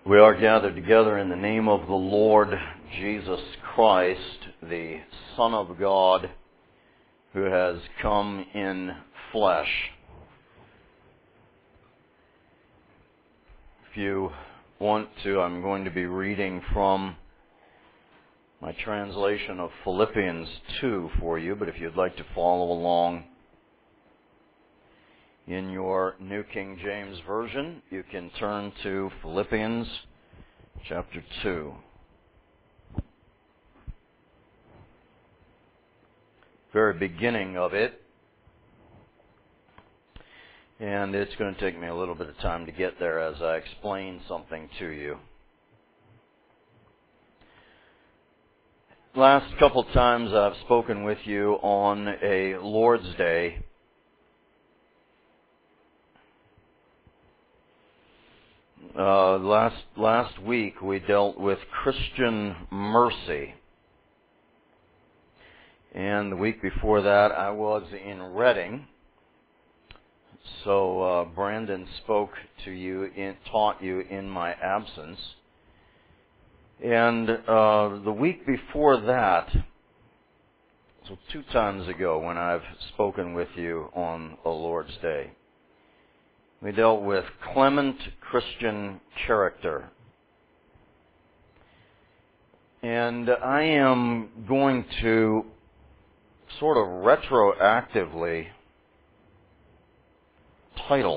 We are gathered together in the name of the Lord Jesus Christ, the Son of God, who has come in flesh. If you want to, I'm going to be reading from my translation of Philippians 2 for you, but if you'd like to follow along in your New King James Version, you can turn to Philippians chapter 2. Very beginning of it. And it's going to take me a little bit of time to get there as I explain something to you. Last couple times I've spoken with you on a Lord's Day. Last week we dealt with Christian mercy. And the week before that I was in Reading. So Brandon spoke to you, taught you in my absence. And the week before that, so 2 times ago when I've spoken with you on a Lord's Day, we dealt with clement Christian character. And I am going to sort of retroactively title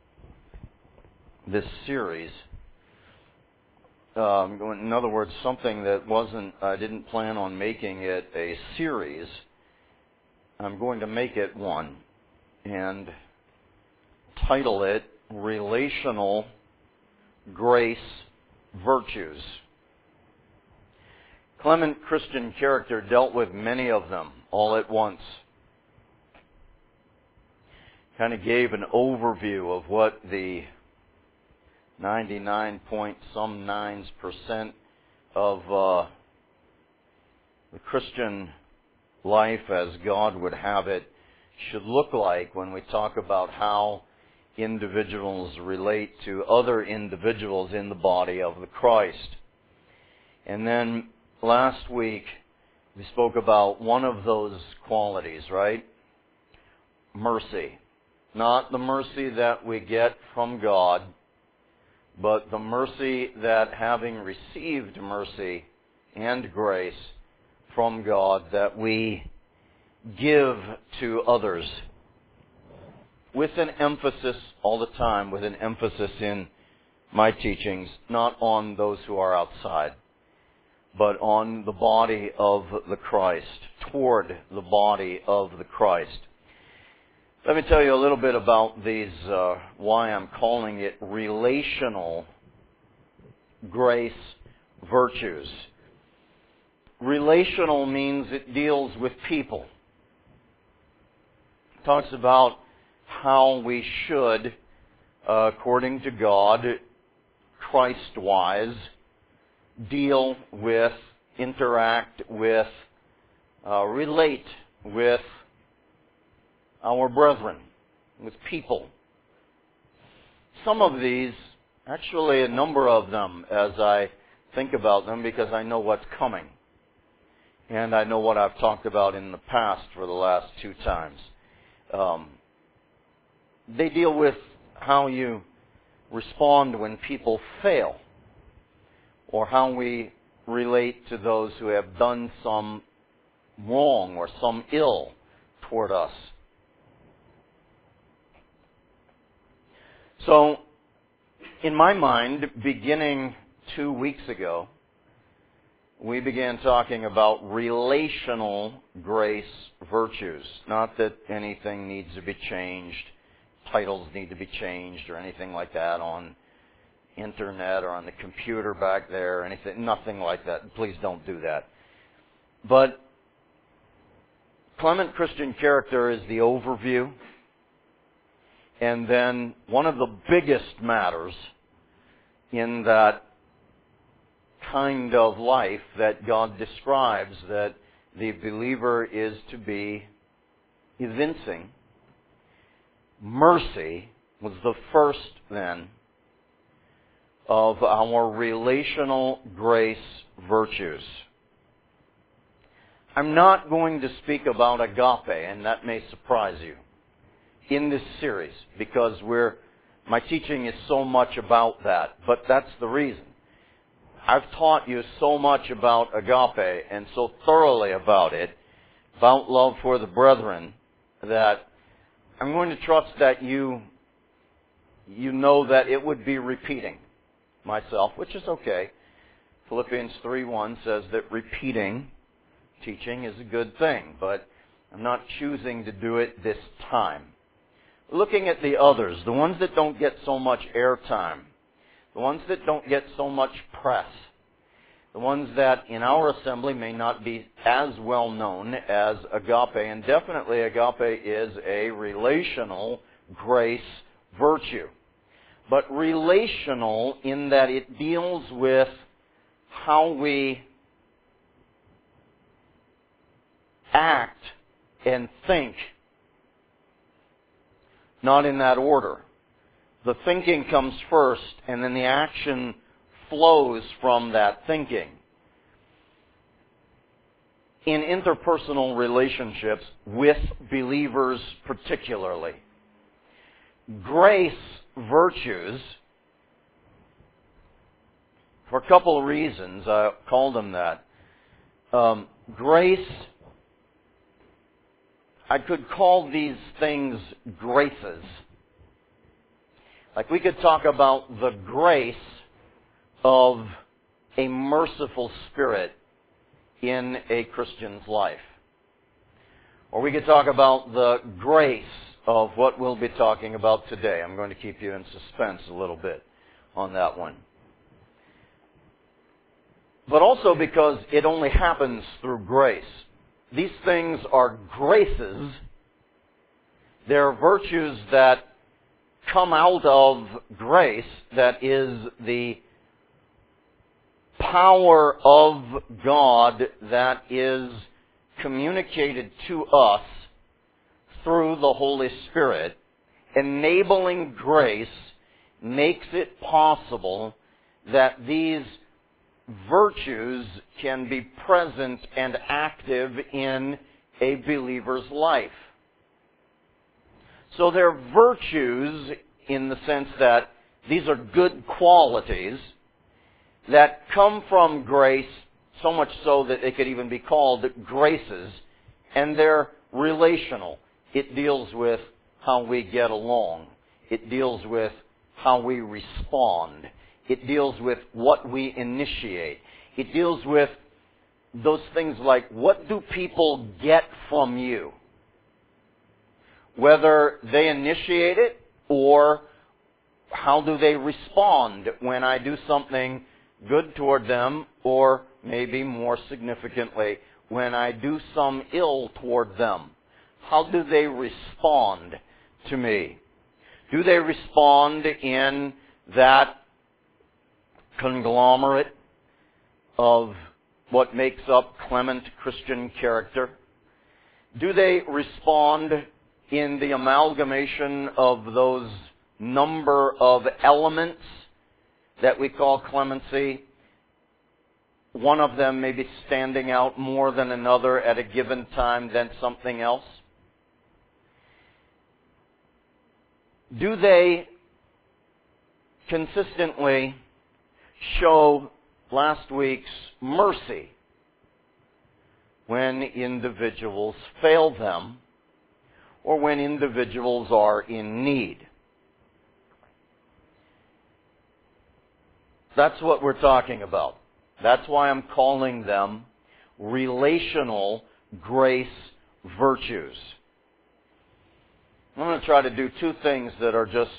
this series. In other words, something that I didn't plan on making it a series. I'm going to make it one and title it Relational Grace Virtues. Clement Christian character dealt with many of them all at once. Kind of gave an overview of what the 99.9% of the Christian life as God would have it should look like when we talk about how individuals relate to other individuals in the body of the Christ. And then last week we spoke about one of those qualities, right? Mercy. Not the mercy that we get from God, but the mercy that, having received mercy and grace from God, that we give to others. With an emphasis all the time, with an emphasis in my teachings, not on those who are outside, but on the body of the Christ, toward the body of the Christ. Let me tell you a little bit about these, why I'm calling it relational grace virtues. Relational means it deals with people. It talks about how we should, according to God, Christ-wise, deal with, interact with, relate with our brethren, with people. Some of these, actually a number of them, as I think about them, because I know what's coming. And I know what I've talked about in the past for the last 2 times. They deal with how you respond when people fail, or how we relate to those who have done some wrong or some ill toward us. So, in my mind, beginning 2 weeks ago, we began talking about relational grace virtues. Not that anything needs to be changed, titles need to be changed or anything like that on internet or on the computer back there, anything, nothing like that. Please don't do that. But clement Christian character is the overview. And then one of the biggest matters in that kind of life that God describes that the believer is to be evincing, mercy was the first then of our relational grace virtues. I'm not going to speak about agape, and that may surprise you, in this series, because my teaching is so much about that, but that's the reason. I've taught you so much about agape and so thoroughly about it, about love for the brethren, that I'm going to trust that you know that it would be repeating myself, which is okay. Philippians 3:1 says that repeating teaching is a good thing, but I'm not choosing to do it this time. Looking at the others, the ones that don't get so much airtime, the ones that don't get so much press, the ones that in our assembly may not be as well known as agape, and definitely agape is a relational grace virtue. But relational in that it deals with how we act and think, not in that order. The thinking comes first, and then the action flows from that thinking. In interpersonal relationships with believers particularly, grace virtues, for a couple of reasons, I call them that. Grace, I could call these things graces. Like we could talk about the grace of a merciful spirit in a Christian's life. Or we could talk about the grace of what we'll be talking about today. I'm going to keep you in suspense a little bit on that one. But also because it only happens through grace. These things are graces. They're virtues that come out of grace, that is the power of God that is communicated to us through the Holy Spirit. Enabling grace makes it possible that these virtues can be present and active in a believer's life. So they're virtues in the sense that these are good qualities that come from grace, so much so that they could even be called graces, and they're relational. It deals with how we get along. It deals with how we respond. It deals with what we initiate. It deals with those things like, what do people get from you? Whether they initiate it, or how do they respond when I do something good toward them, or maybe more significantly, when I do some ill toward them. How do they respond to me? Do they respond in that conglomerate of what makes up clement Christian character? Do they respond in the amalgamation of those number of elements that we call clemency? One of them may be standing out more than another at a given time than something else. Do they consistently show last week's mercy when individuals fail them or when individuals are in need? That's what we're talking about. That's why I'm calling them relational grace virtues. I'm going to try to do two things that are just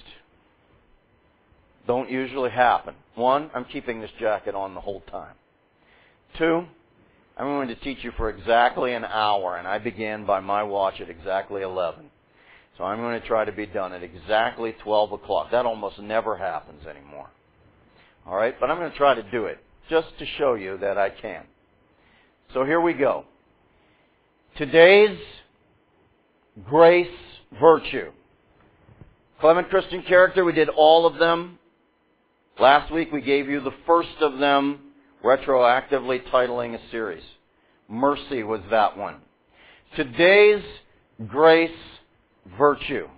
don't usually happen. One, I'm keeping this jacket on the whole time. Two, I'm going to teach you for exactly an hour, and I began by my watch at exactly 11. So I'm going to try to be done at exactly 12 o'clock. That almost never happens anymore. All right, but I'm going to try to do it just to show you that I can. So here we go. Today's grace virtue. Clement Christian character, we did all of them Last week we gave you the first of them, retroactively titling a series. Mercy was that one. Today's grace, virtue.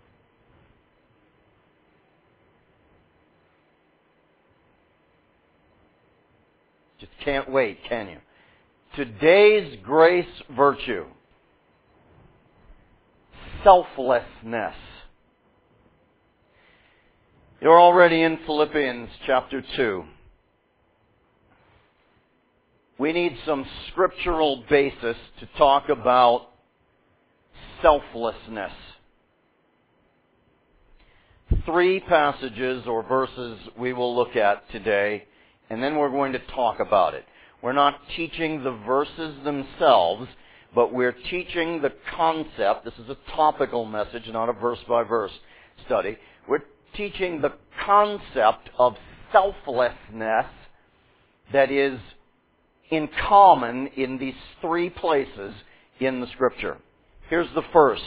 Just can't wait, can you? Today's grace, virtue. Selflessness. You're already in Philippians chapter 2. We need some scriptural basis to talk about selflessness. 3 passages or verses we will look at today, and then we're going to talk about it. We're not teaching the verses themselves, but we're teaching the concept. This is a topical message, not a verse-by-verse study. We're teaching the concept of selflessness that is in common in these 3 places in the Scripture. Here's the first.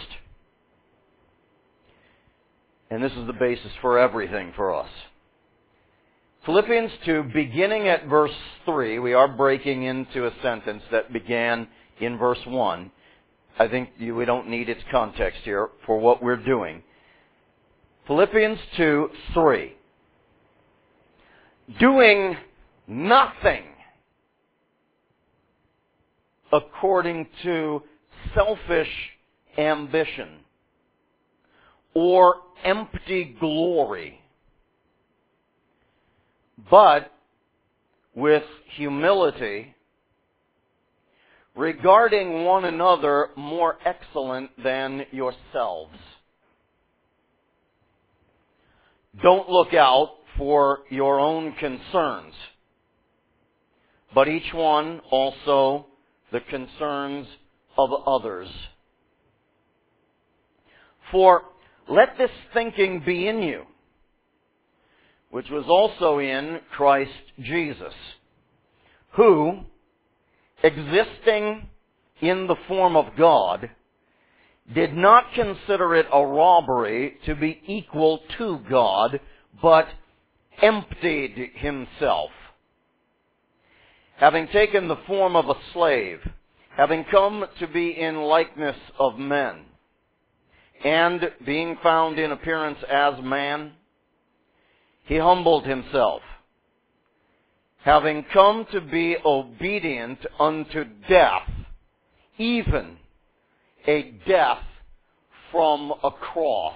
And this is the basis for everything for us. Philippians 2, beginning at verse 3, we are breaking into a sentence that began in verse 1. I think we don't need its context here for what we're doing. Philippians 2, 3. Doing nothing according to selfish ambition or empty glory, but with humility, regarding one another more excellent than yourselves. Don't look out for your own concerns, but each one also the concerns of others. For let this thinking be in you, which was also in Christ Jesus, who, existing in the form of God, did not consider it a robbery to be equal to God, but emptied himself, having taken the form of a slave, having come to be in likeness of men, and being found in appearance as man, he humbled himself, having come to be obedient unto death, even a death from a cross.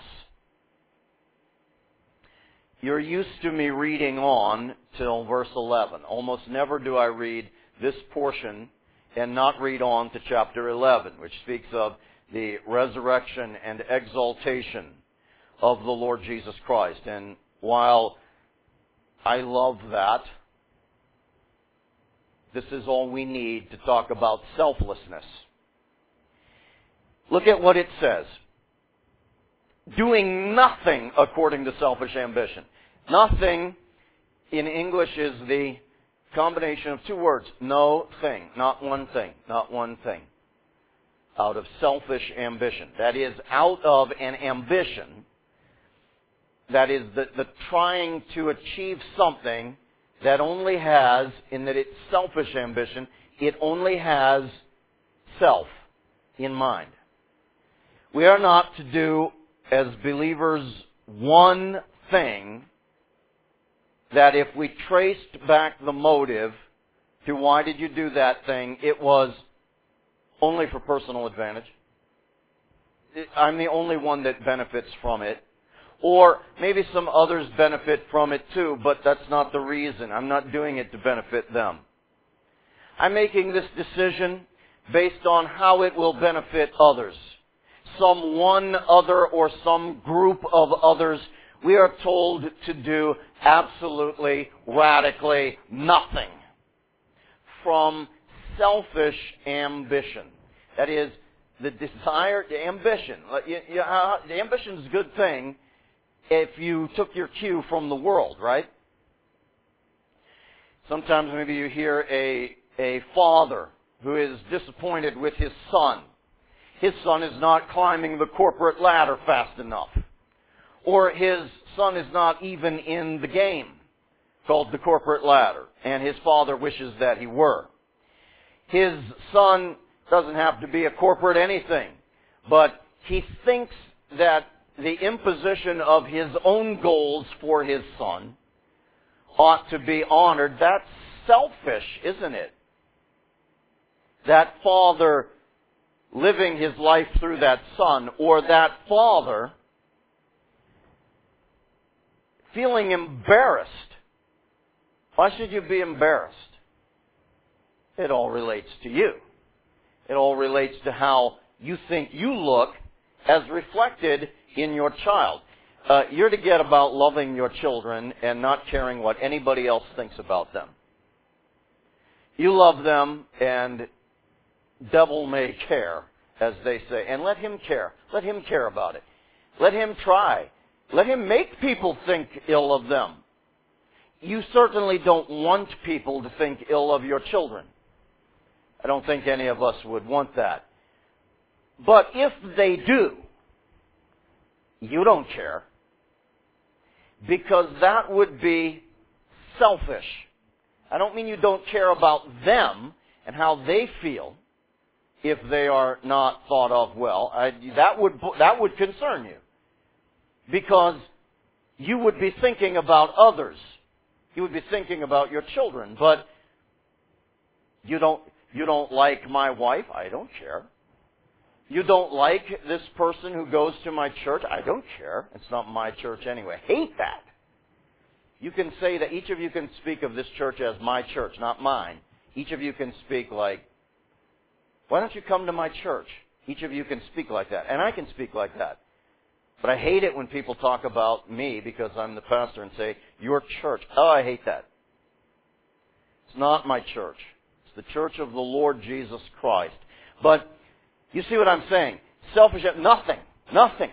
You're used to me reading on till verse 11. Almost never do I read this portion and not read on to chapter 11, which speaks of the resurrection and exaltation of the Lord Jesus Christ. And while I love that, this is all we need to talk about selflessness. Look at what it says. Doing nothing according to selfish ambition. Nothing in English is the combination of 2 words. No thing. Not one thing. Not one thing. Out of selfish ambition. That is, out of an ambition that is the trying to achieve something that only has, in that it's selfish ambition, it only has self in mind. We are not to do, as believers, one thing that if we traced back the motive to why did you do that thing, it was only for personal advantage. I'm the only one that benefits from it. Or maybe some others benefit from it too, but that's not the reason. I'm not doing it to benefit them. I'm making this decision based on how it will benefit others. Some one other or some group of others, we are told to do absolutely, radically nothing from selfish ambition. That is, the desire, the ambition. The ambition is a good thing if you took your cue from the world, right? Sometimes maybe you hear a father who is disappointed with his son. His son is not climbing the corporate ladder fast enough. Or his son is not even in the game. called the corporate ladder, and his father wishes that he were. His son doesn't have to be a corporate anything, but he thinks that the imposition of his own goals for his son ought to be honored. That's selfish, isn't it? That father living his life through that son, or that father feeling embarrassed. Why should you be embarrassed? It all relates to you. It all relates to how you think you look as reflected in your child. You're to get about loving your children and not caring what anybody else thinks about them. You love them, and devil may care, as they say. And let him care. Let him care about it. Let him try. Let him make people think ill of them. You certainly don't want people to think ill of your children. I don't think any of us would want that. But if they do, you don't care. Because that would be selfish. I don't mean you don't care about them and how they feel if they are not thought of well. That would concern you. Because you would be thinking about others. You would be thinking about your children. But you don't like my wife? I don't care. You don't like this person who goes to my church? I don't care. It's not my church anyway. Hate that. You can say that each of you can speak of this church as my church, not mine. Each of you can speak like, why don't you come to my church? Each of you can speak like that. And I can speak like that. But I hate it when people talk about me because I'm the pastor and say, your church. Oh, I hate that. It's not my church. It's the church of the Lord Jesus Christ. But you see what I'm saying? Nothing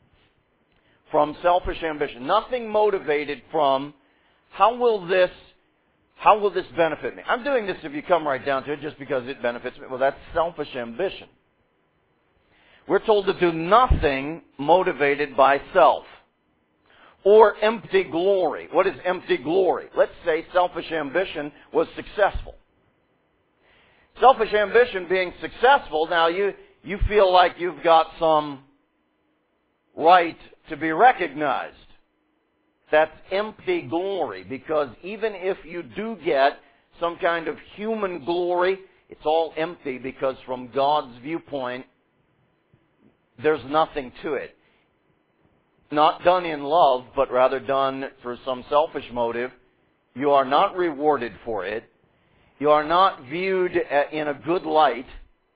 from selfish ambition. Nothing motivated from, how will this benefit me? I'm doing this, if you come right down to it, just because it benefits me. Well, that's selfish ambition. We're told to do nothing motivated by self or empty glory. What is empty glory? Let's say selfish ambition was successful. Selfish ambition being successful, now you feel like you've got some right to be recognized. That's empty glory, because even if you do get some kind of human glory, it's all empty, because from God's viewpoint, there's nothing to it. Not done in love, but rather done for some selfish motive. You are not rewarded for it. You are not viewed in a good light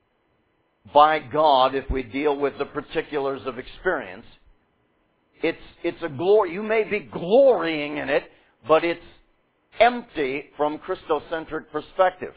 by God if we deal with the particulars of experience. It's a glory. You may be glorying in it, but it's empty from Christocentric perspective.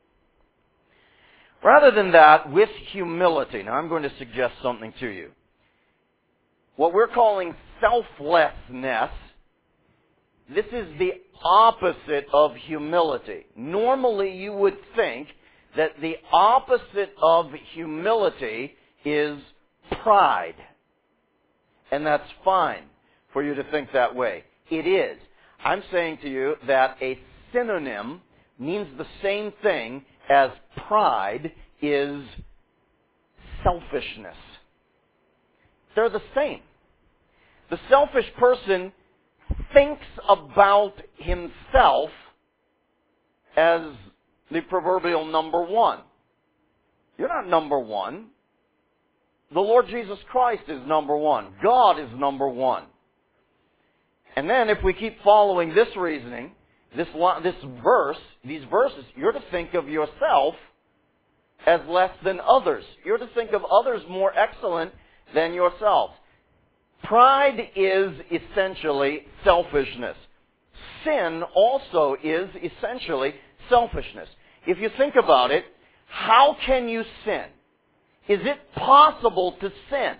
Rather than that, with humility. Now I'm going to suggest something to you. What we're calling selflessness, this is the opposite of humility. Normally you would think that the opposite of humility is pride. And that's fine for you to think that way. It is. I'm saying to you that a synonym means the same thing as pride is selfishness. They're the same. The selfish person thinks about himself as the proverbial number one. You're not number one. The Lord Jesus Christ is number one. God is number one. And then if we keep following this reasoning, these verses, you're to think of yourself as less than others. You're to think of others more excellent than yourselves. Pride is essentially selfishness. Sin also is essentially selfishness. If you think about it, how can you sin? Is it possible to sin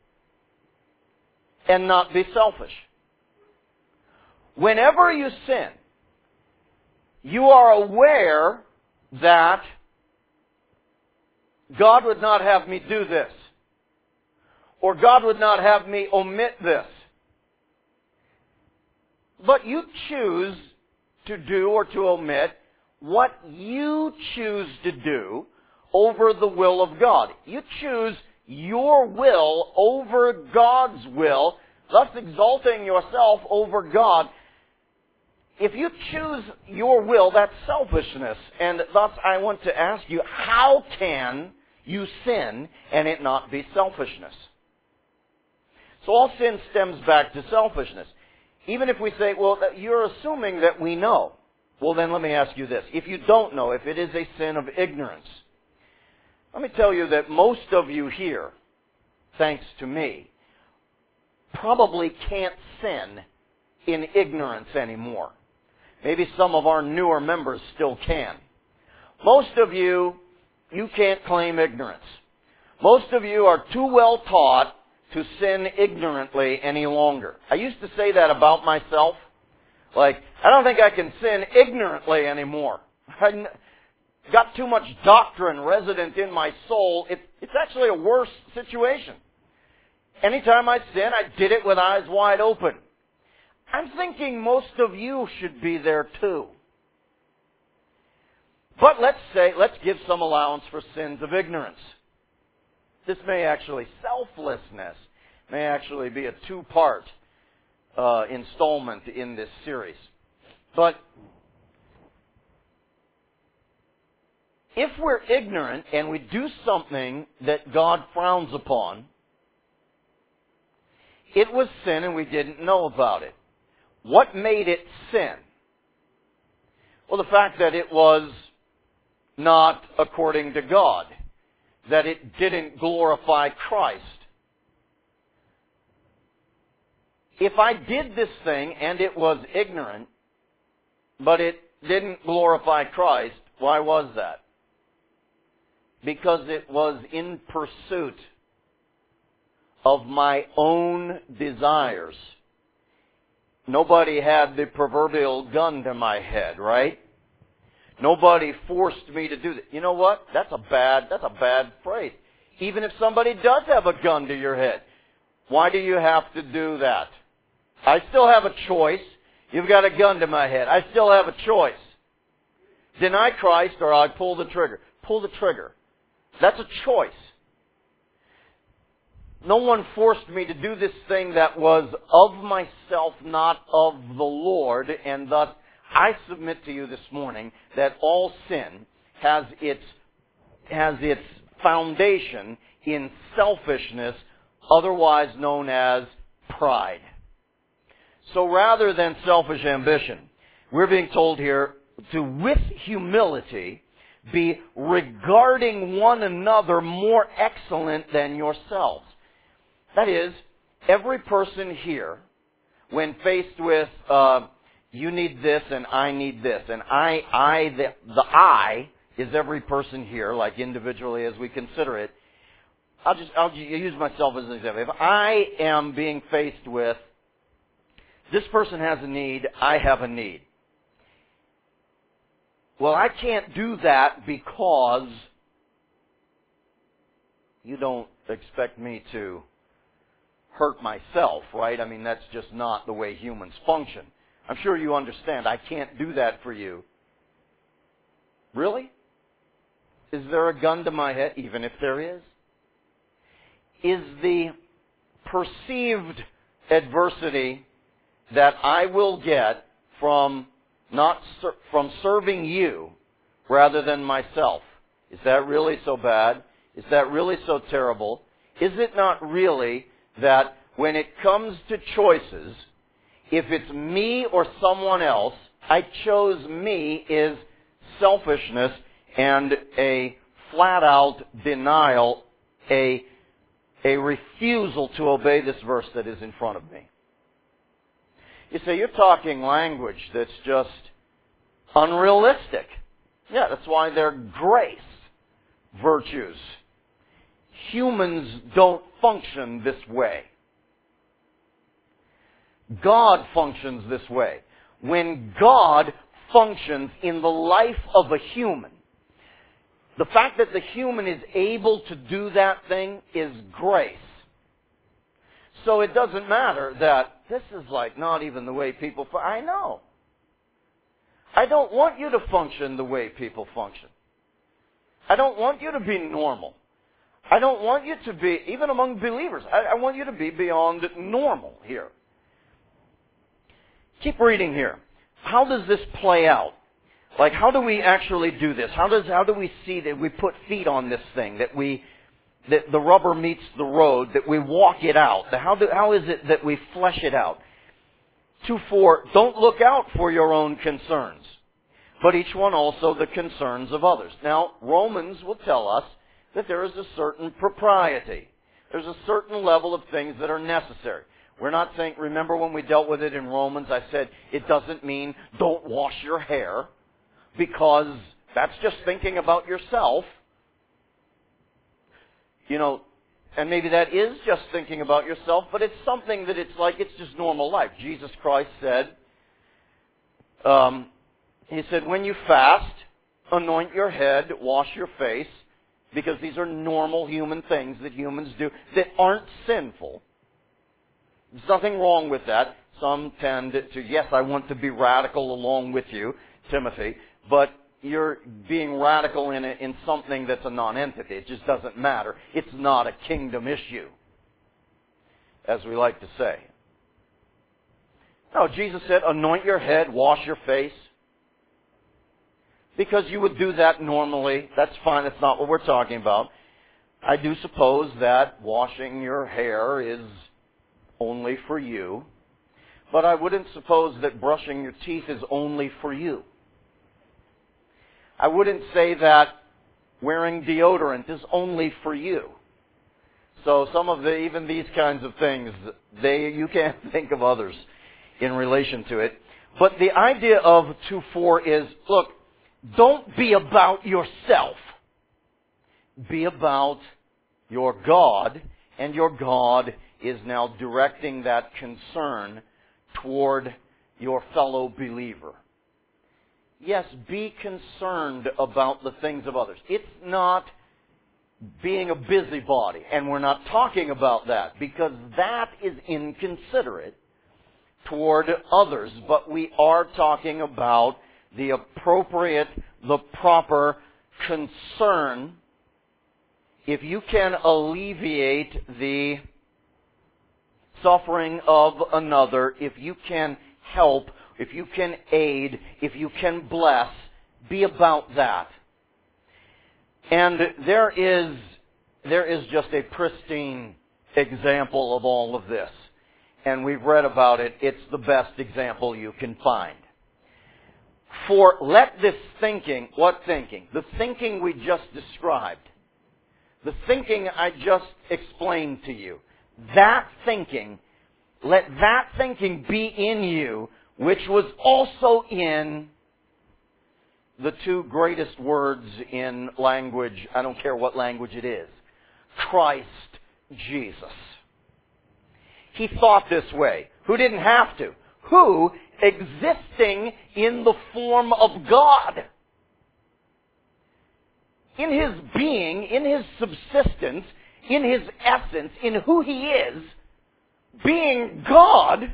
and not be selfish? Whenever you sin, you are aware that God would not have me do this, or God would not have me omit this. But you choose to do or to omit what you choose to do over the will of God. You choose your will over God's will, thus exalting yourself over God. If you choose your will, that's selfishness. And thus I want to ask you, how can you sin and it not be selfishness? So all sin stems back to selfishness. Even if we say, well, you're assuming that we know. Well, then let me ask you this. If you don't know, if it is a sin of ignorance, let me tell you that most of you here, thanks to me, probably can't sin in ignorance anymore. Maybe some of our newer members still can. Most of you can't claim ignorance. Most of you are too well taught to sin ignorantly any longer. I used to say that about myself. Like, I don't think I can sin ignorantly anymore. I got too much doctrine resident in my soul. It's actually a worse situation. Anytime I sin, I did it with eyes wide open. I'm thinking most of you should be there too. But let's give some allowance for sins of ignorance. This may actually, selflessness may actually be a two-part installment in this series. But if we're ignorant and we do something that God frowns upon, it was sin and we didn't know about it. What made it sin? Well, the fact that it was not according to God, that it didn't glorify Christ. If I did this thing and it was ignorant, but it didn't glorify Christ, why was that? Because it was in pursuit of my own desires. Nobody had the proverbial gun to my head, right? Nobody forced me to do that. You know what? That's a bad phrase. Even if somebody does have a gun to your head, why do you have to do that? I still have a choice. You've got a gun to my head. I still have a choice. Deny Christ or I pull the trigger. Pull the trigger. That's a choice. No one forced me to do this thing that was of myself, not of the Lord, and thus I submit to you this morning that all sin has its foundation in selfishness, otherwise known as pride. So rather than selfish ambition, we're being told here to, with humility, be regarding one another more excellent than yourselves. That is, every person here, when faced with you need this and I need this, and the I is every person here, like individually as we consider it. I'll use myself as an example. If I am being faced with this person has a need, I have a need. Well, I can't do that because you don't expect me to hurt myself, right? I mean, that's just not the way humans function. I'm sure you understand. I can't do that for you. Really? Is there a gun to my head? Even if there is. Is the perceived adversity that I will get from from serving you rather than myself, is that really so bad? Is that really so terrible? Is it not really that when it comes to choices, if it's me or someone else, I chose me is selfishness and a flat-out denial, a refusal to obey this verse that is in front of me. You say, you're talking language that's just unrealistic. Yeah, that's why they're grace virtues. Humans don't function this way. God functions this way. When God functions in the life of a human, the fact that the human is able to do that thing is grace. So it doesn't matter that this is like not even the way people... I know. I don't want you to function the way people function. I don't want you to be normal. I don't want you to be, even among believers, I want you to be beyond normal here. Keep reading here. How does this play out? Like, how do we actually do this? How do we see that we put feet on this thing, that the rubber meets the road, that we walk it out? How is it that we flesh it out? 2:4, don't look out for your own concerns, but each one also the concerns of others. Now, Romans will tell us that there is a certain propriety. There's a certain level of things that are necessary. We're not saying, remember when we dealt with it in Romans, I said it doesn't mean don't wash your hair, because that's just thinking about yourself. You know, and maybe that is just thinking about yourself, but it's something that it's like it's just normal life. Jesus Christ said, He said, when you fast, anoint your head, wash your face, because these are normal human things that humans do that aren't sinful. There's nothing wrong with that. Some tend to, yes, I want to be radical along with you, Timothy, but you're being radical in something that's a non-entity. It just doesn't matter. It's not a kingdom issue, as we like to say. No, Jesus said, anoint your head, wash your face. Because you would do that normally. That's fine. That's not what we're talking about. I do suppose that washing your hair is only for you. But I wouldn't suppose that brushing your teeth is only for you. I wouldn't say that wearing deodorant is only for you. So some of even these kinds of things, you can't think of others in relation to it. But the idea of 2:4 is, look, don't be about yourself. Be about your God, and your God is now directing that concern toward your fellow believer. Yes, be concerned about the things of others. It's not being a busybody, and we're not talking about that, because that is inconsiderate toward others. But we are talking about the appropriate, the proper concern. If you can alleviate the suffering of another, if you can help, if you can aid, if you can bless, be about that. And there is just a pristine example of all of this. And we've read about it. It's the best example you can find. For let this thinking, what thinking? The thinking we just described. The thinking I just explained to you. That thinking, let that thinking be in you, which was also in the two greatest words in language, I don't care what language it is, Christ Jesus. He thought this way. Who didn't have to? Who, existing in the form of God, in His being, in His subsistence, in His essence, in who He is, being God,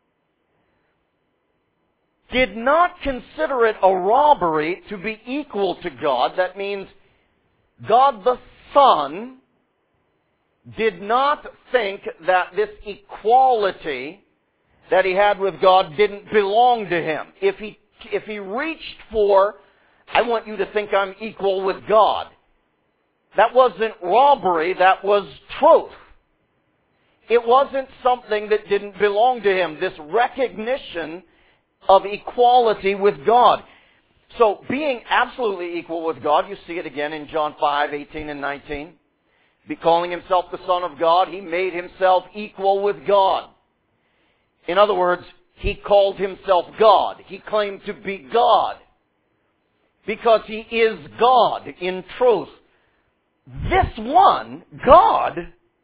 did not consider it a robbery to be equal to God. That means God the Son did not think that this equality that He had with God didn't belong to Him. If He reached for, I want you to think I'm equal with God, that wasn't robbery, that was truth. It wasn't something that didn't belong to Him, this recognition of equality with God. So being absolutely equal with God, you see it again in John 5:18 and 19. Be calling Himself the Son of God, He made Himself equal with God. In other words, He called Himself God. He claimed to be God because He is God in truth. This one, God,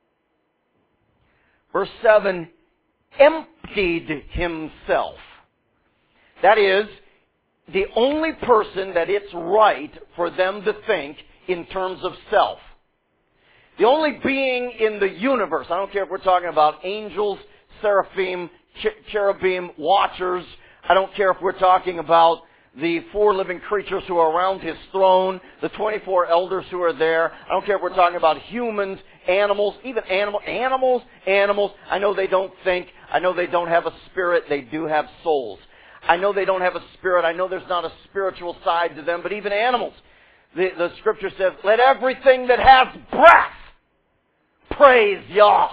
verse 7, emptied Himself. That is, the only person that it's right for them to think in terms of self. The only being in the universe, I don't care if we're talking about angels, seraphim, cherubim, watchers, I don't care if we're talking about the 4 living creatures who are around His throne, the 24 elders who are there. I don't care if we're talking about humans, animals, even animals. I know they don't think. I know they don't have a spirit. They do have souls. I know they don't have a spirit. I know there's not a spiritual side to them, but even animals. The Scripture says, let everything that has breath praise Yah.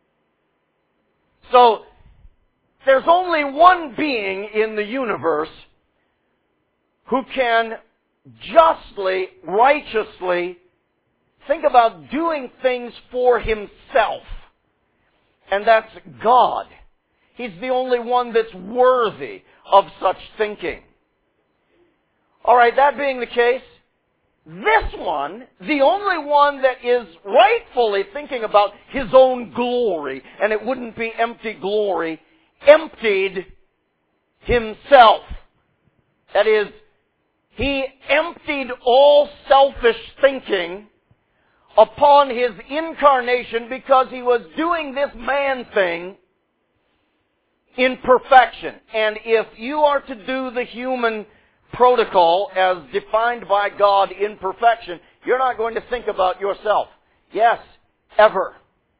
So, there's only one being in the universe who can justly, righteously think about doing things for Himself. And that's God. He's the only one that's worthy of such thinking. Alright, that being the case, this one, the only one that is rightfully thinking about His own glory, and it wouldn't be empty glory, emptied Himself. That is, He emptied all selfish thinking upon His incarnation because He was doing this man thing in perfection. And if you are to do the human protocol as defined by God in perfection, you're not going to think about yourself. Yes, ever.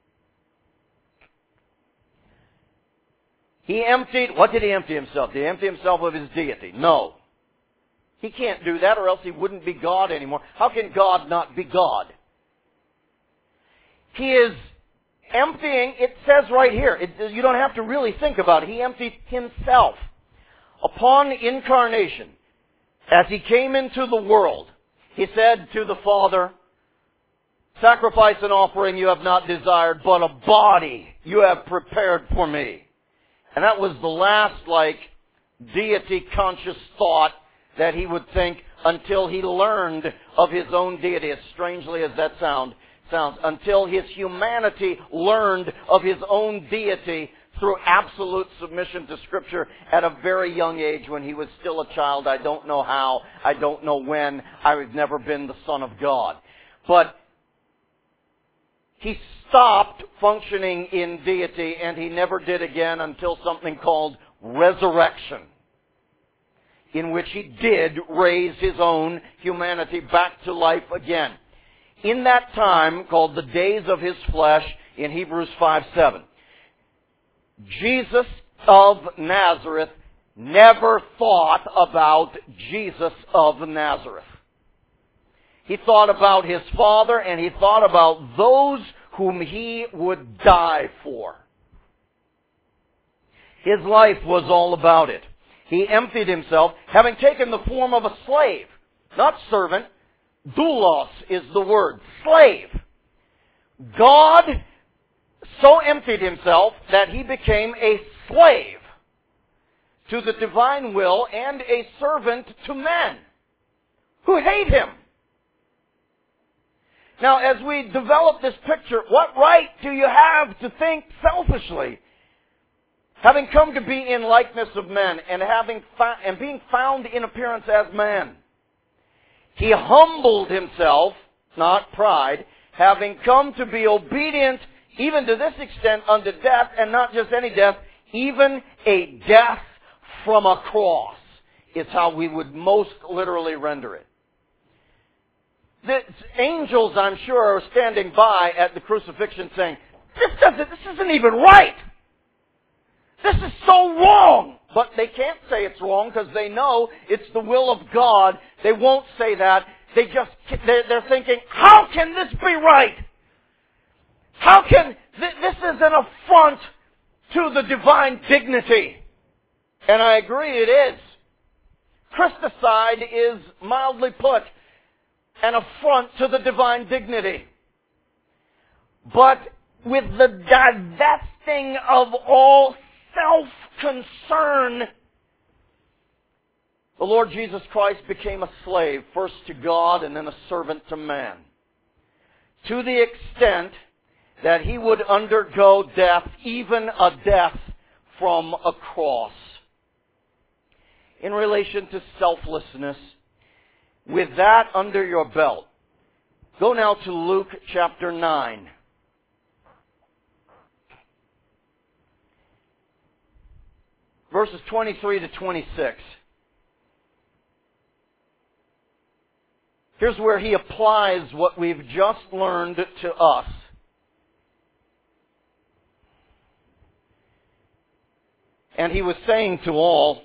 What did He empty Himself? Did He empty Himself of His deity? No. He can't do that, or else He wouldn't be God anymore. How can God not be God? He is emptying, it says right here, you don't have to really think about it. He emptied Himself. Upon incarnation, as He came into the world, He said to the Father, sacrifice and offering you have not desired, but a body you have prepared for me. And that was the last, deity-conscious thought that He would think until He learned of His own deity, as strangely as that sounds, until His humanity learned of His own deity through absolute submission to Scripture at a very young age when He was still a child. I don't know how, I don't know when, I've never been the Son of God. But He stopped functioning in deity, and He never did again until something called resurrection, in which He did raise His own humanity back to life again. In that time, called the days of His flesh, in Hebrews 5:7, Jesus of Nazareth never thought about Jesus of Nazareth. He thought about His Father, and He thought about those whom He would die for. His life was all about it. He emptied Himself, having taken the form of a slave, not servant. Doulos is the word, slave. God so emptied Himself that He became a slave to the divine will and a servant to men who hate Him. Now, as we develop this picture, what right do you have to think selfishly? Having come to be in likeness of men and being found in appearance as man, He humbled Himself, not pride, having come to be obedient even to this extent unto death, and not just any death, even a death from a cross is how we would most literally render it. The angels, I'm sure, are standing by at the crucifixion saying, this isn't even right. This is so wrong. But they can't say it's wrong because they know it's the will of God. They won't say that. They're thinking, how can this be right? How can, this is an affront to the divine dignity. And I agree it is. Christicide is, mildly put, an affront to the divine dignity. But with the divesting of all self-concern, the Lord Jesus Christ became a slave, first to God and then a servant to man. To the extent that He would undergo death, even a death from a cross. In relation to selflessness, with that under your belt, go now to Luke chapter 9. Verses 23 to 26. Here's where he applies what we've just learned to us. And he was saying to all,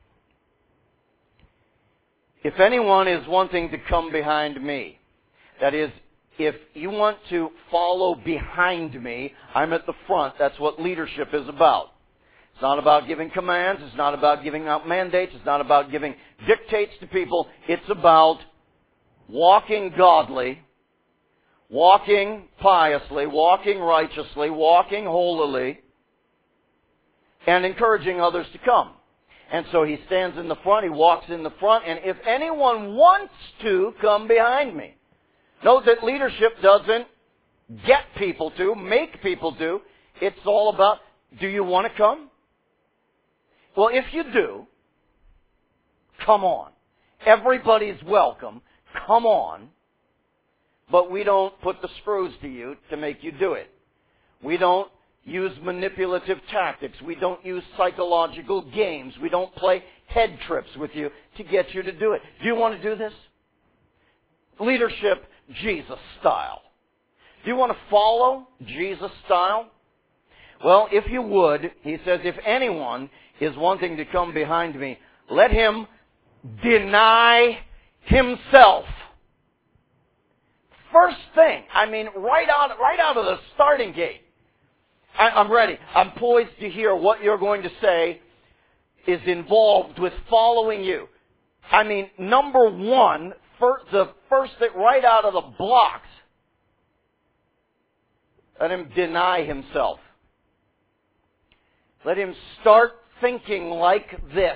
if anyone is wanting to come behind me, that is, if you want to follow behind me, I'm at the front. That's what leadership is about. It's not about giving commands. It's not about giving out mandates. It's not about giving dictates to people. It's about walking godly, walking piously, walking righteously, walking holily, and encouraging others to come. And so he stands in the front, he walks in the front, and if anyone wants to come behind me. Note that leadership doesn't get people to, make people to. It's all about, do you want to come? Well, if you do, come on. Everybody's welcome. Come on. But we don't put the screws to you to make you do it. We don't use manipulative tactics. We don't use psychological games. We don't play head trips with you to get you to do it. Do you want to do this? Leadership, Jesus style. Do you want to follow Jesus style? Well, if you would, he says, if anyone is wanting to come behind me, let him deny himself. First thing, right out of the starting gate. I'm ready. I'm poised to hear what you're going to say is involved with following you. Number one, the first thing right out of the blocks, let him deny himself. Let him start thinking like this,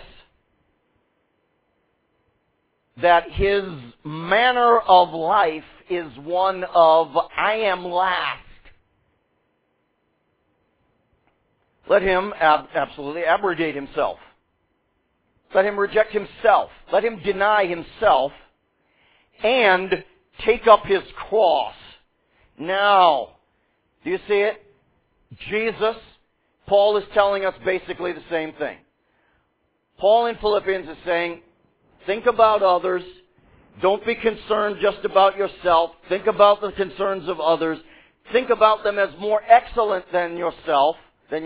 that his manner of life is one of, I am last. Let him absolutely abrogate himself. Let him reject himself. Let him deny himself and take up his cross. Now, do you see it? Jesus, Paul is telling us basically the same thing. Paul in Philippians is saying, think about others. Don't be concerned just about yourself. Think about the concerns of others. Think about them as more excellent than yourselves.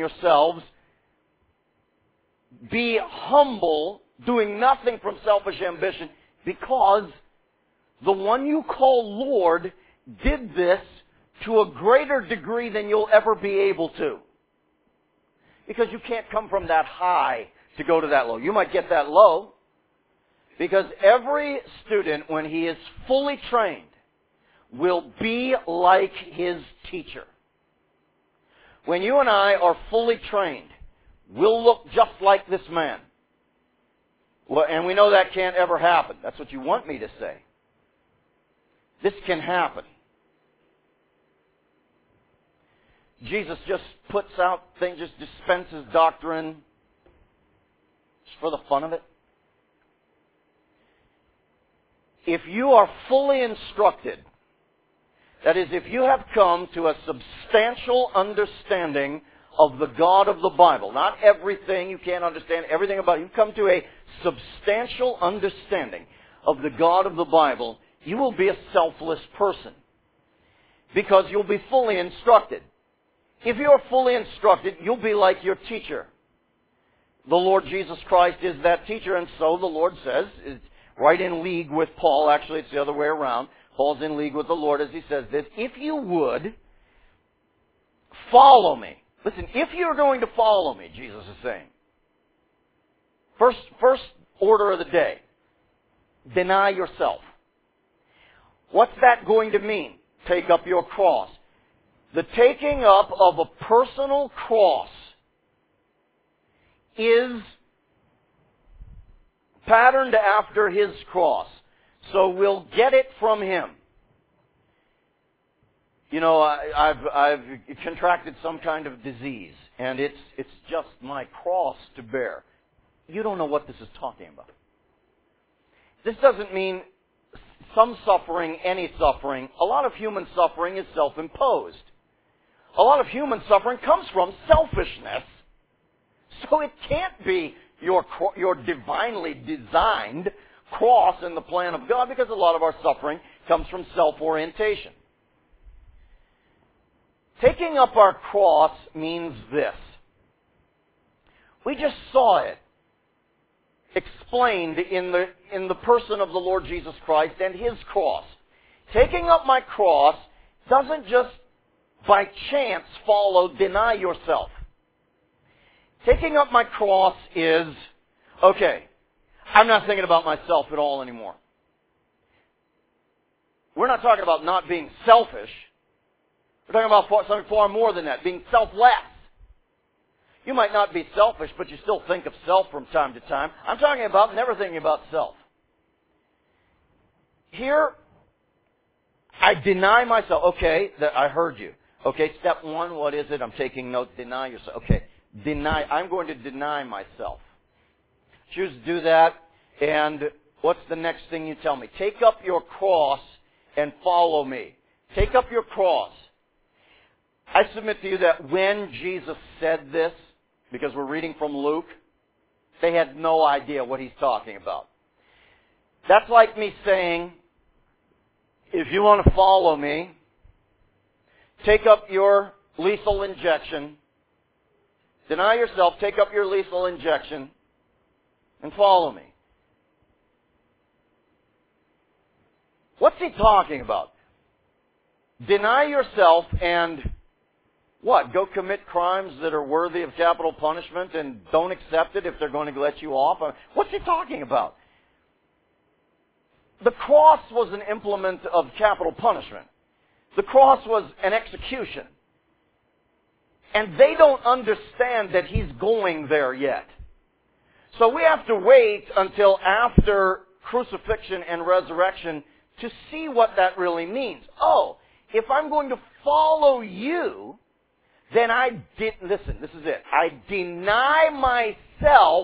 Be humble, doing nothing from selfish ambition, because the one you call Lord did this to a greater degree than you'll ever be able to. Because you can't come from that high to go to that low. You might get that low, because every student, when he is fully trained, will be like his teacher. When you and I are fully trained, we'll look just like this man. Well, and we know that can't ever happen. That's what you want me to say. This can happen. Jesus just puts out things, just dispenses doctrine just for the fun of it. If you are fully instructed, that is, if you have come to a substantial understanding of the God of the Bible, not everything, you can't understand everything about it, you come to a substantial understanding of the God of the Bible, you will be a selfless person. Because you'll be fully instructed. If you're fully instructed, you'll be like your teacher. The Lord Jesus Christ is that teacher, and so the Lord says, it's right in league with Paul. Actually, it's the other way around. Paul's in league with the Lord as he says this. If you would follow me. Listen, if you're going to follow me, Jesus is saying. First order of the day. Deny yourself. What's that going to mean? Take up your cross. The taking up of a personal cross is patterned after his cross. So we'll get it from him. You know, I've contracted some kind of disease, and it's just my cross to bear. You don't know what this is talking about. This doesn't mean some suffering, any suffering. A lot of human suffering is self-imposed. A lot of human suffering comes from selfishness. So it can't be your divinely designed cross in the plan of God because a lot of our suffering comes from self-orientation. Taking up our cross means this. We just saw it explained in the person of the Lord Jesus Christ and His cross. Taking up my cross doesn't just by chance follow deny yourself. Taking up my cross is, okay, I'm not thinking about myself at all anymore. We're not talking about not being selfish. We're talking about something far more than that, being selfless. You might not be selfish, but you still think of self from time to time. I'm talking about never thinking about self. Here, I deny myself. Okay, I heard you. Okay, step one, what is it? I'm taking notes. Deny yourself. Okay, deny. I'm going to deny myself. Choose to do that. And what's the next thing you tell me? Take up your cross and follow me. Take up your cross. I submit to you that when Jesus said this, because we're reading from Luke, they had no idea what He's talking about. That's like me saying, if you want to follow me, take up your lethal injection, deny yourself, take up your lethal injection, and follow me. What's He talking about? Deny yourself and what? Go commit crimes that are worthy of capital punishment and don't accept it if they're going to let you off? What's He talking about? The cross was an implement of capital punishment. The cross was an execution. And they don't understand that He's going there yet. So we have to wait until after crucifixion and resurrection to see what that really means. Oh, if I'm going to follow you, then listen, this is it. I deny myself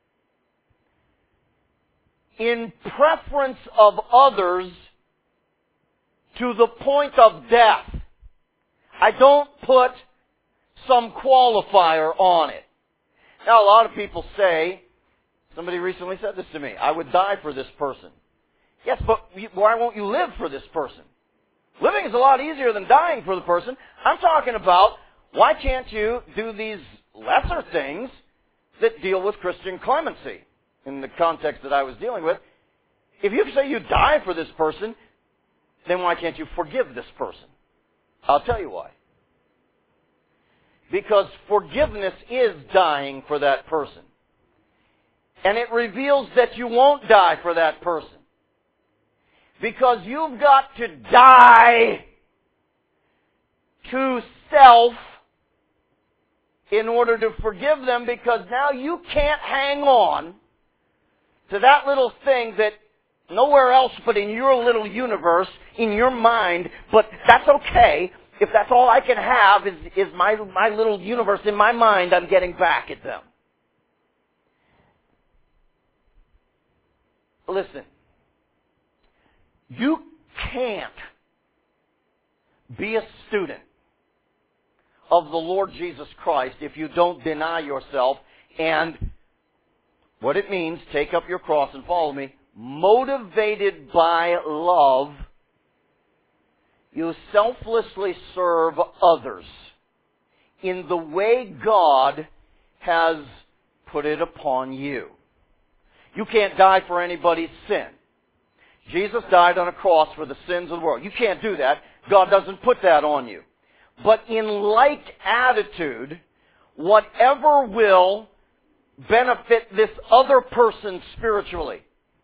in preference of others to the point of death. I don't put some qualifier on it. Now, a lot of people say, somebody recently said this to me, I would die for this person. Yes, but why won't you live for this person? Living is a lot easier than dying for the person. I'm talking about, why can't you do these lesser things that deal with Christian clemency in the context that I was dealing with? If you say you die for this person, then why can't you forgive this person? I'll tell you why. Because forgiveness is dying for that person. And it reveals that you won't die for that person. Because you've got to die to self in order to forgive them, because now you can't hang on to that little thing that nowhere else but in your little universe, in your mind, but that's okay. If that's all I can have is my little universe in my mind, I'm getting back at them. Listen, you can't be a student of the Lord Jesus Christ if you don't deny yourself and what it means, take up your cross and follow me, motivated by love, you selflessly serve others in the way God has put it upon you. You can't die for anybody's sin. Jesus died on a cross for the sins of the world. You can't do that. God doesn't put that on you. But in like attitude, whatever will benefit this other person spiritually,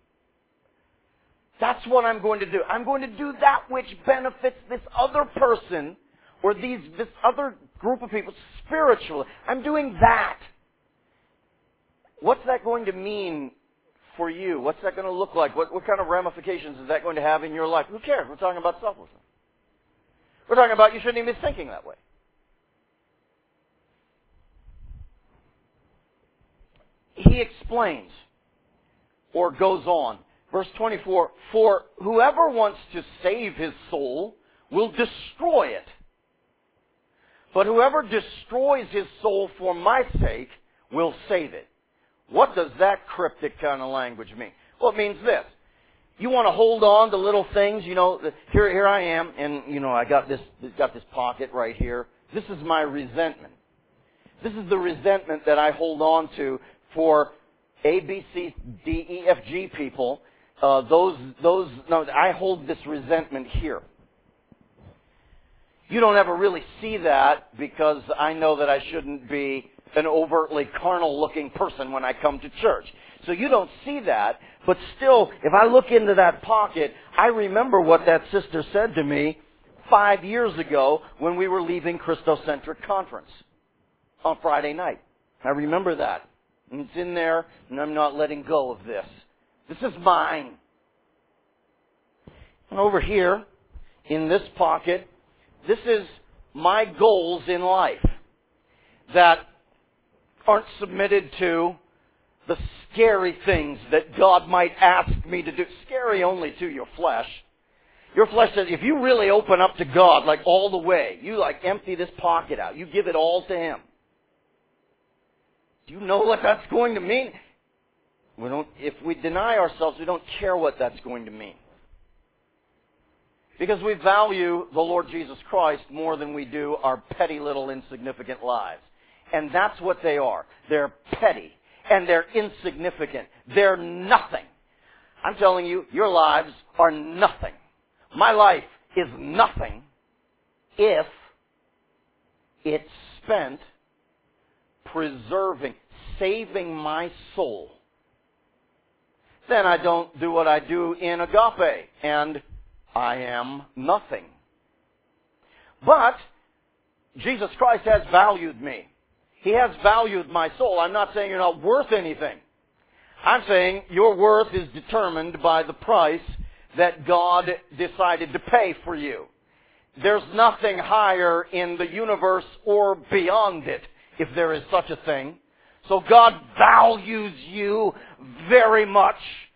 that's what I'm going to do. I'm going to do that which benefits this other person or this other group of people spiritually. I'm doing that. What's that going to mean for you? What's that going to look like? What kind of ramifications is that going to have in your life? Who cares? We're talking about selflessness. We're talking about you shouldn't even be thinking that way. He explains, or goes on, verse 24, for whoever wants to save his soul will destroy it. But whoever destroys his soul for my sake will save it. What does that cryptic kind of language mean? Well, it means this. You want to hold on to little things, here I am, and, I got this pocket right here. This is my resentment. This is the resentment that I hold on to for A, B, C, D, E, F, G people. I hold this resentment here. You don't ever really see that because I know that I shouldn't be an overtly carnal-looking person when I come to church. So you don't see that, but still, if I look into that pocket, I remember what that sister said to me 5 years ago when we were leaving Christocentric Conference on Friday night. I remember that. And it's in there, and I'm not letting go of this. This is mine. And over here, in this pocket, this is my goals in life that aren't submitted to the scary things that God might ask me to do. Scary only to your flesh. Your flesh says, if you really open up to God, like all the way, you empty this pocket out, you give it all to Him. Do you know what that's going to mean? If we deny ourselves, we don't care what that's going to mean. Because we value the Lord Jesus Christ more than we do our petty little insignificant lives. And that's what they are. They're petty. And they're insignificant. They're nothing. I'm telling you, your lives are nothing. My life is nothing if it's spent preserving, saving my soul. Then I don't do what I do in agape, and I am nothing. But Jesus Christ has valued me. He has valued my soul. I'm not saying you're not worth anything. I'm saying your worth is determined by the price that God decided to pay for you. There's nothing higher in the universe or beyond it, if there is such a thing. So God values you very much.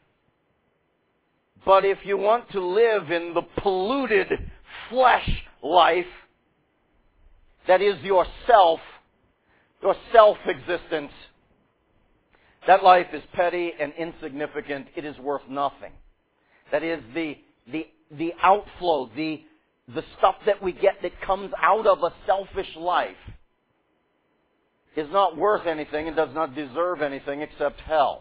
But if you want to live in the polluted flesh life that is your self-existence, that life is petty and insignificant. It is worth nothing. That is the outflow, the stuff that we get that comes out of a selfish life is not worth anything and does not deserve anything except hell.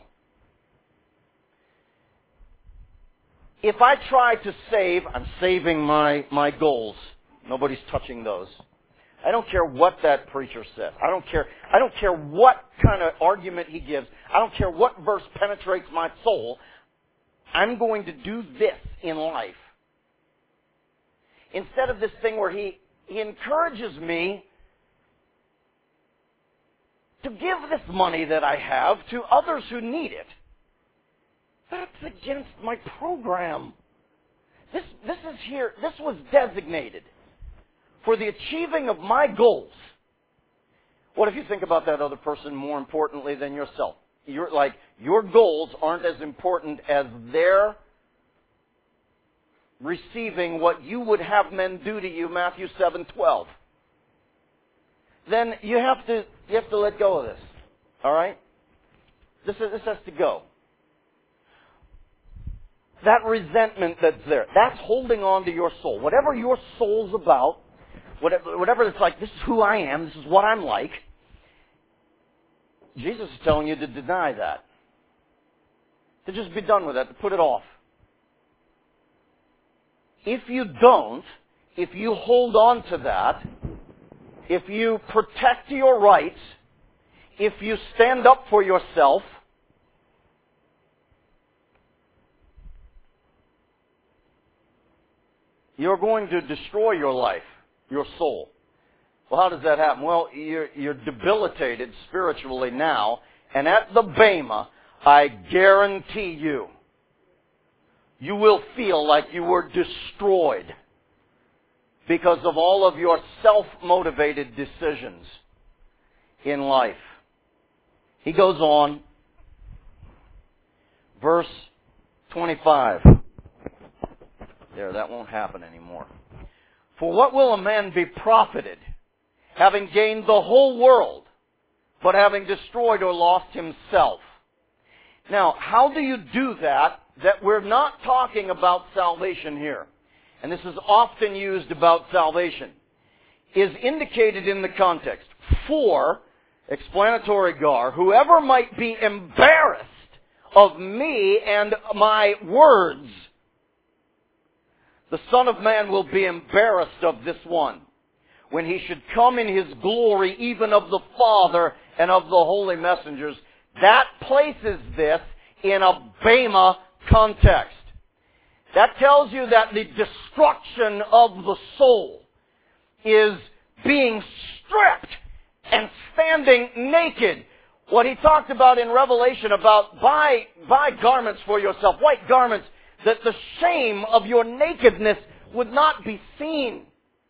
If I try to save, I'm saving my goals. Nobody's touching those. I don't care what that preacher says. I don't care what kind of argument he gives. I don't care what verse penetrates my soul. I'm going to do this in life. Instead of this thing where he encourages me to give this money that I have to others who need it. That's against my program. This was designated for the achieving of my goals. What if you think about that other person more importantly than yourself? Your goals aren't as important as their receiving what you would have men do to you, Matthew 7:12. Then you have to let go of this. All right? This has to go. That resentment that's there, that's holding on to your soul. Whatever your soul's about, whatever it's like, this is who I am, this is what I'm like, Jesus is telling you to deny that. To just be done with that, to put it off. If you don't, if you hold on to that, if you protect your rights, if you stand up for yourself, you're going to destroy your life, your soul. Well, how does that happen? Well, you're debilitated spiritually now, and at the Bema, I guarantee you, you will feel like you were destroyed because of all of your self-motivated decisions in life. He goes on, verse 25. There, that won't happen anymore. For what will a man be profited, having gained the whole world, but having destroyed or lost himself? Now, how do you do that? That we're not talking about salvation here. And this is often used about salvation. Is indicated in the context. For, explanatory gar, whoever might be embarrassed of me and my words, the Son of Man will be embarrassed of this one, when he should come in his glory, even of the Father and of the holy messengers. That places this in a Bema context. That tells you that the destruction of the soul is being stripped and standing naked. What he talked about in Revelation about buy garments for yourself, white garments, that the shame of your nakedness would not be seen.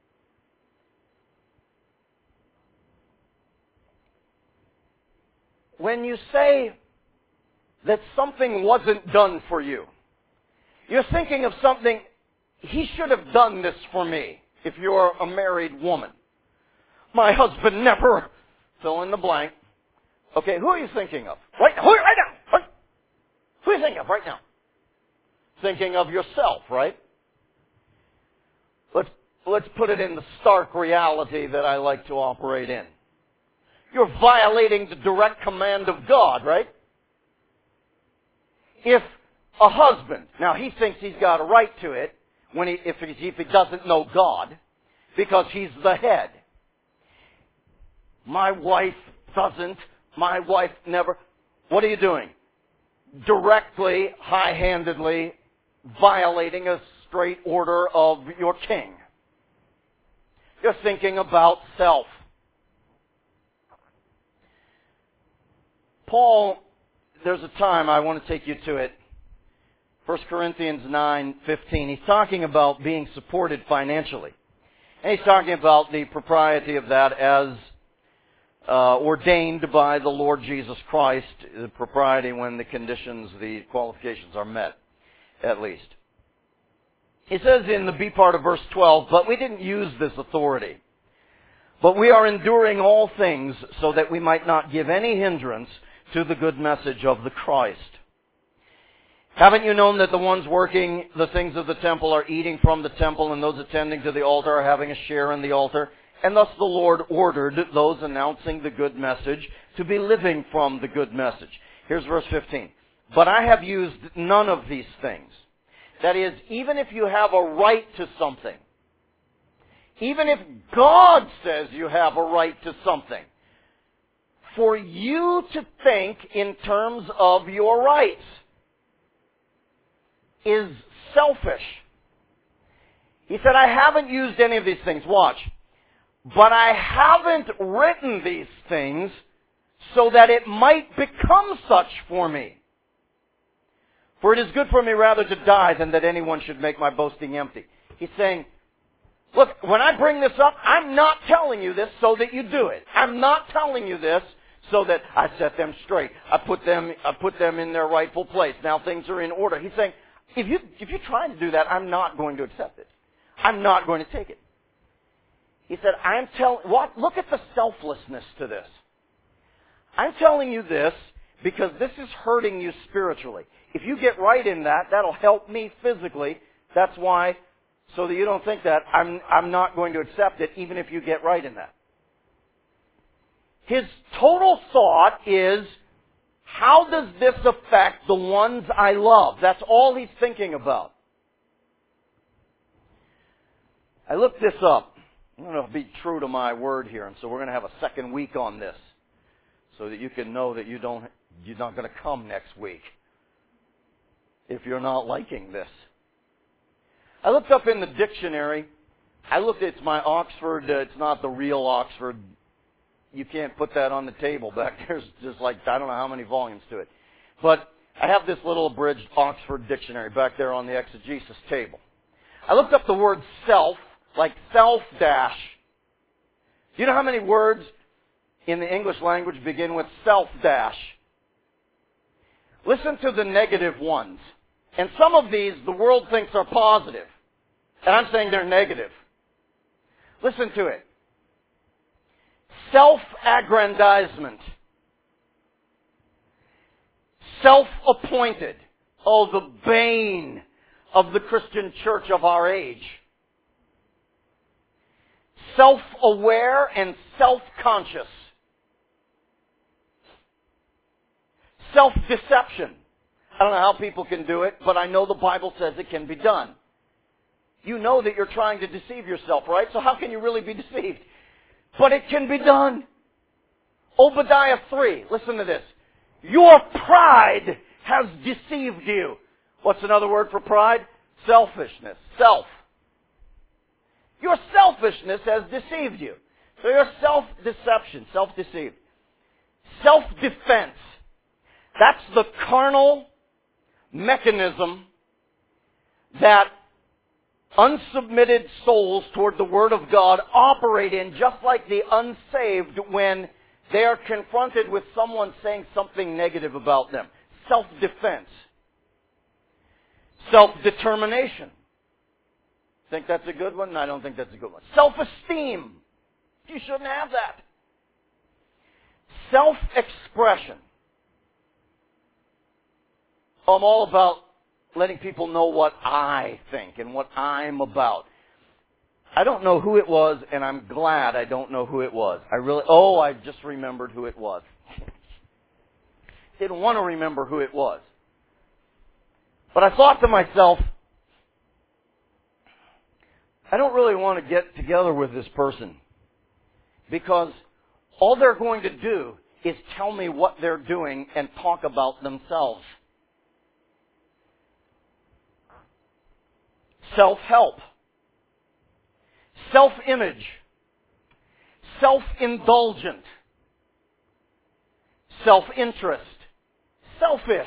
When you say that something wasn't done for you, you're thinking of something, he should have done this for me, if you're a married woman. My husband never, fill in the blank. Okay, who are you thinking of? Right now. Who are you thinking of right now? Thinking of yourself, right? Let's put it in the stark reality that I like to operate in. You're violating the direct command of God, right? If a husband, now he thinks he's got a right to it if he doesn't know God, because he's the head. My wife doesn't. My wife never. What are you doing? Directly, high-handedly violating a straight order of your king. You're thinking about self. Paul, there's a time, I want to take you to it. 1 Corinthians 9:15. He's talking about being supported financially. And he's talking about the propriety of that as ordained by the Lord Jesus Christ, the propriety when the conditions, the qualifications are met, at least. He says in the B part of verse 12, but we didn't use this authority, but we are enduring all things so that we might not give any hindrance to the good message of the Christ. Haven't you known that the ones working the things of the temple are eating from the temple, and those attending to the altar are having a share in the altar? And thus the Lord ordered those announcing the good message to be living from the good message. Here's verse 15. But I have used none of these things. That is, even if you have a right to something, even if God says you have a right to something, for you to think in terms of your rights is selfish. He said, I haven't used any of these things. Watch. But I haven't written these things so that it might become such for me. For it is good for me rather to die than that anyone should make my boasting empty. He's saying, look, when I bring this up, I'm not telling you this so that you do it. I'm not telling you this so that I set them straight. I put them in their rightful place. Now things are in order. He's saying, if you're trying to do that, I'm not going to accept it. I'm not going to take it. He said, look at the selflessness to this. I'm telling you this because this is hurting you spiritually. If you get right in that, that'll help me physically. That's why, so that you don't think that, I'm not going to accept it even if you get right in that. His total thought is, how does this affect the ones I love? That's all he's thinking about. I looked this up. I'm going to be true to my word here, and so we're going to have a second week on this so that you can know that you're not going to come next week if you're not liking this. I looked up in the dictionary. It's my Oxford. It's not the real Oxford. You can't put that on the table back there. There's just like, I don't know how many volumes to it. But I have this little abridged Oxford dictionary back there on the exegesis table. I looked up the word self, like self-dash. Do you know how many words in the English language begin with self-dash? Listen to the negative ones. And some of these the world thinks are positive. And I'm saying they're negative. Listen to it. Self-aggrandizement. Self-appointed. Oh, the bane of the Christian church of our age. Self-aware and self-conscious. Self-deception. I don't know how people can do it, but I know the Bible says it can be done. You know that you're trying to deceive yourself, right? So how can you really be deceived? But it can be done. Obadiah 3, listen to this. Your pride has deceived you. What's another word for pride? Selfishness. Self. Your selfishness has deceived you. So your self-deception, self-deceived. Self-defense. That's the carnal mechanism that unsubmitted souls toward the Word of God operate in, just like the unsaved when they are confronted with someone saying something negative about them. Self-defense. Self-determination. Think that's a good one? I don't think that's a good one. Self-esteem. You shouldn't have that. Self-expression. I'm all about letting people know what I think and what I'm about. I don't know who it was, and I'm glad I don't know who it was. I just remembered who it was. Didn't want to remember who it was. But I thought to myself, I don't really want to get together with this person, because all they're going to do is tell me what they're doing and talk about themselves. Self-help. Self-image. Self-indulgent. Self-interest. Selfish.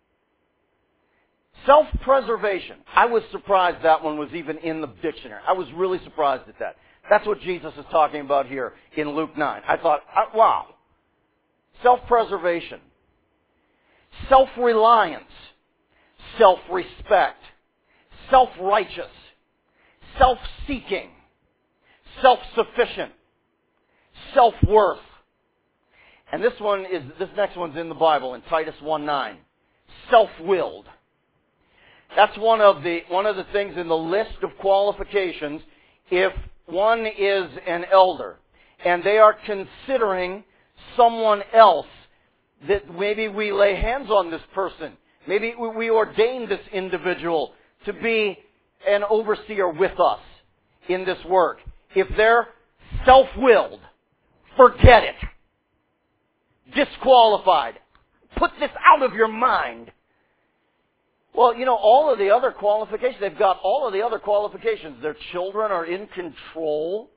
Self-preservation. I was surprised that one was even in the dictionary. I was really surprised at that. That's what Jesus is talking about here in Luke 9. I thought, wow. Self-preservation. Self-reliance. Self-respect. Self-righteous. Self-seeking. Self-sufficient. Self-worth. And this next one's in the Bible in Titus 1:9. Self-willed. That's one of the things in the list of qualifications if one is an elder and they are considering someone else, that maybe we lay hands on this person. Maybe we ordain this individual to be an overseer with us in this work. If they're self-willed, forget it. Disqualified. Put this out of your mind. Well, all of the other qualifications, they've got all of the other qualifications. Their children are in control.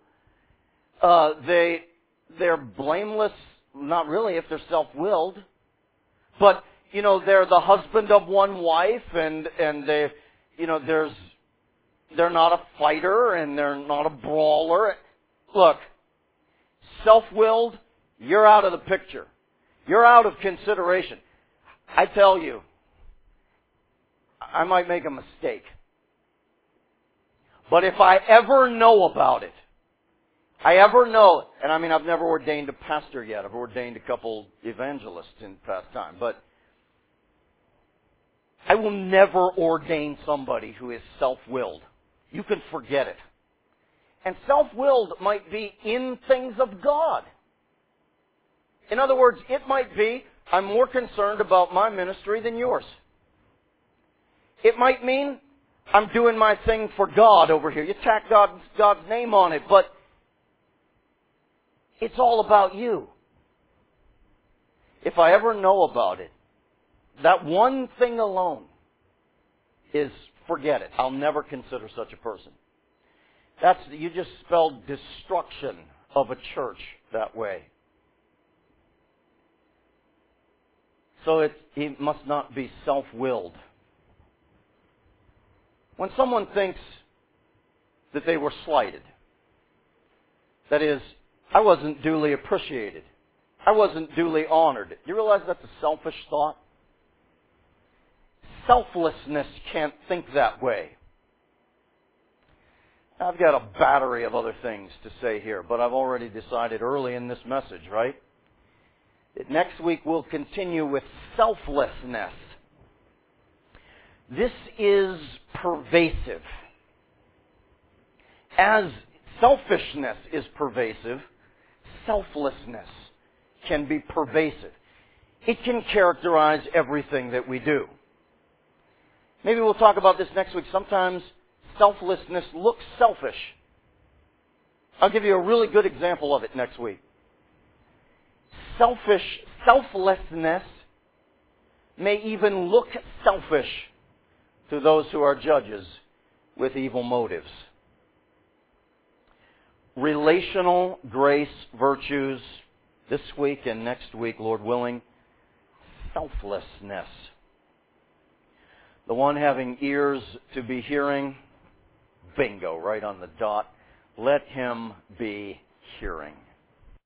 They're blameless, not really if they're self-willed. But, they're the husband of one wife, and they, they're not a fighter, and they're not a brawler. Look, self-willed, you're out of the picture. You're out of consideration. I tell you, I might make a mistake. But if I ever know about it, and I've never ordained a pastor yet. I've ordained a couple evangelists in past time, but I will never ordain somebody who is self-willed. You can forget it. And self-willed might be in things of God. In other words, it might be, I'm more concerned about my ministry than yours. It might mean, I'm doing my thing for God over here. You tack God's name on it, but it's all about you. If I ever know about it, that one thing alone is, forget it. I'll never consider such a person. You just spelled destruction of a church that way. So he must not be self-willed. When someone thinks that they were slighted, that is, I wasn't duly appreciated, I wasn't duly honored, you realize that's a selfish thought? Selflessness can't think that way. I've got a battery of other things to say here, but I've already decided early in this message, right, Next week we'll continue with selflessness. This is pervasive. As selfishness is pervasive, selflessness can be pervasive. It can characterize everything that we do. Maybe we'll talk about this next week. Sometimes selflessness looks selfish. I'll give you a really good example of it next week. Selflessness may even look selfish to those who are judges with evil motives. Relational grace virtues this week and next week, Lord willing, selflessness. The one having ears to be hearing, bingo, right on the dot. Let him be hearing.